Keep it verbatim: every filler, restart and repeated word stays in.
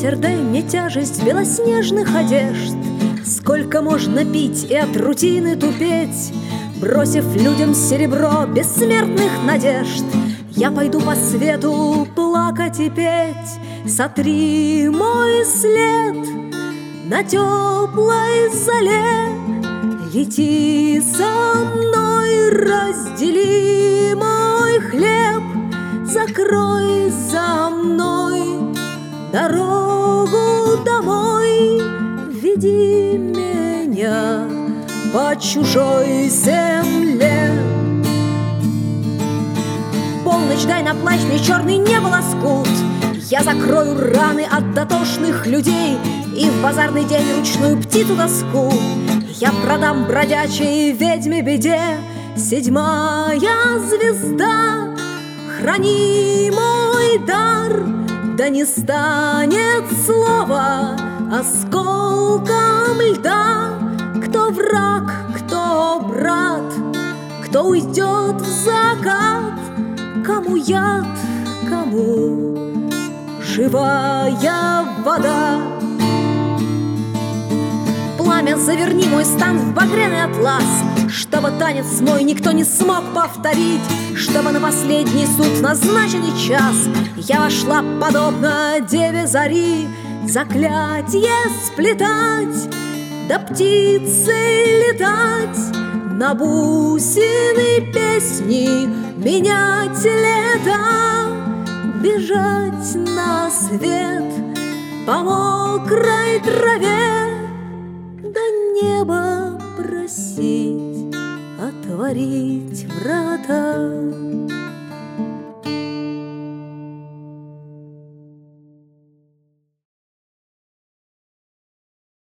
ветер, дай мне тяжесть белоснежных одежд. Сколько можно пить и от рутины тупеть, бросив людям серебро бессмертных надежд. Я пойду по свету плакать и петь. Сотри мой след на теплой зале. Лети со мной, раздели мой хлеб. Закрой за мной дорогу домой. Веди меня по чужой земле. Полночь, дай на плащный черный небо лоскут. Я закрою раны от дотошных людей и в базарный день ручную птицу доску я продам бродячей ведьме беде. Седьмая звезда, храни мой дар, да не станет слова осколком льда. Кто враг, кто брат, кто уйдет в закат, кому яд, кому живая вода. Пламя, заверни мой стан в багряный атлас, чтобы танец мой никто не смог повторить, чтобы на последний суд назначенный час я вошла подобно деве зари. Заклятье сплетать, да птицы летать, на бусины песни менять лета, бежать на свет по мокрой траве, да небо просить отворить врата.